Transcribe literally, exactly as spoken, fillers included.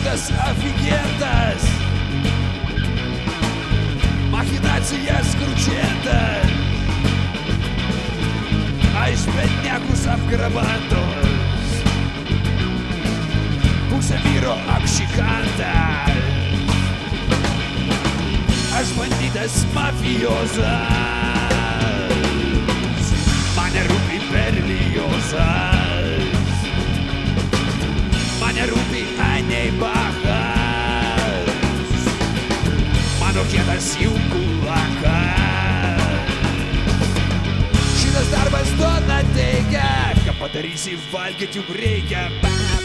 šitas aфиgentas machinacijas kručėtas aš bedniekus apgrabantos pusę vyro apšikantas aš banditas mafiozas mane rūpi Berliozas mane rūpi Anei Bachas mano kietas jų kulakas šitas darbas duona teigia ką padarysi valgyt juk reikia